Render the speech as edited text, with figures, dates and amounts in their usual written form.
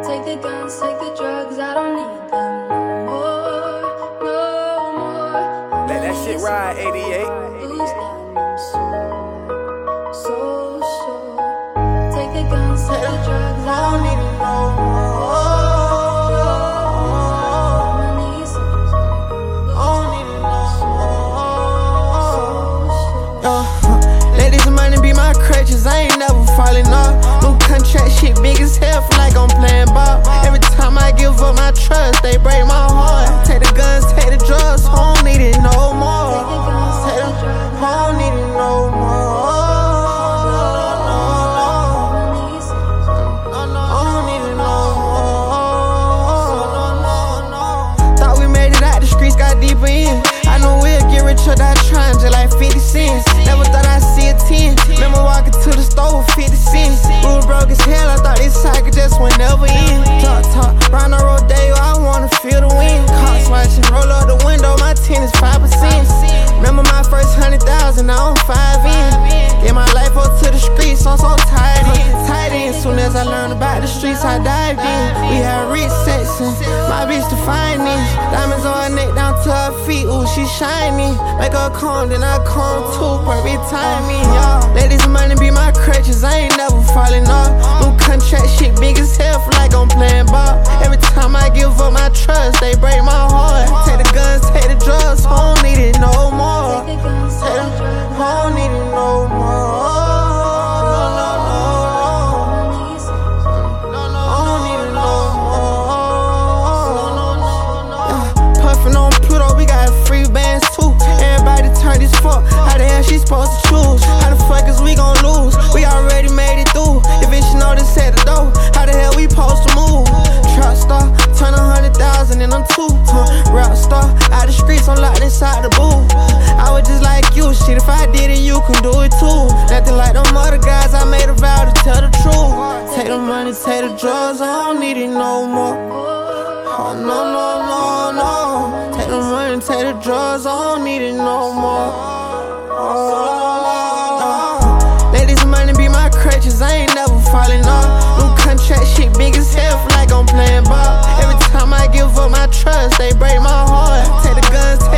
Take the guns, take the drugs, I don't need them no more, no more. Let that shit ride, 88. Lose them, I'm so sure. Take the guns, take the drugs, I don't need it no more. Let this money be my crutches, I ain't never falling off. New contract shit big as hell, feel like I'm playing ball. Every time I give up my trust, they break my heart. Take the guns, take the drugs, I don't need it no more. I don't need it no more. I don't need it no more. Thought we made it out the streets, got deeper in. I know we'll get rich without trying, just like 50 cents. Never thought I'd see a 10. Remember walking to the store with 50 cents. We were broke as hell, I thought this cycle just went never in. Drop top, round the Rodeo, I wanna feel the wind. Cops watching, roll up the window, my 10 is 5%. Remember my first 100,000, now I'm 5 in. Get my life up to the streets, I'm so tired in. Tight in, soon as I learned about the streets, I dived in. We had rich section, my bitch the finest. Diamonds on her neck down to her feet, ooh, she shiny. Make her calm, then I calm too, perfect timing, y'all. Let this money be my crutches, I ain't never falling off. New contract shit big as hell, feel like I'm playing ball. Every time I give up my trust, they break my heart. Take the guns, take the drugs, I don't need it no more. I don't need it no more. Turn this fuck, how the hell she supposed to choose? How the fuck is we gon' lose? We already made it through. Eventually know this at the door. How the hell we supposed to move? Trap star, turn 100,000 and I'm two. Rap star, out the streets, I'm locked inside the booth. I was just like you, shit, if I did it, you can do it too. Nothing like them other guys, I made a vow to tell the truth. Take the money, take the drugs, I don't need it no more. Oh, no, no, no, no. Take the money, take the drugs, I don't need it no more. Let this money be my crutches, I ain't never falling off. New contract shit big as hell, feel like I'm playing ball. Every time I give up my trust, they break my heart. Take the guns,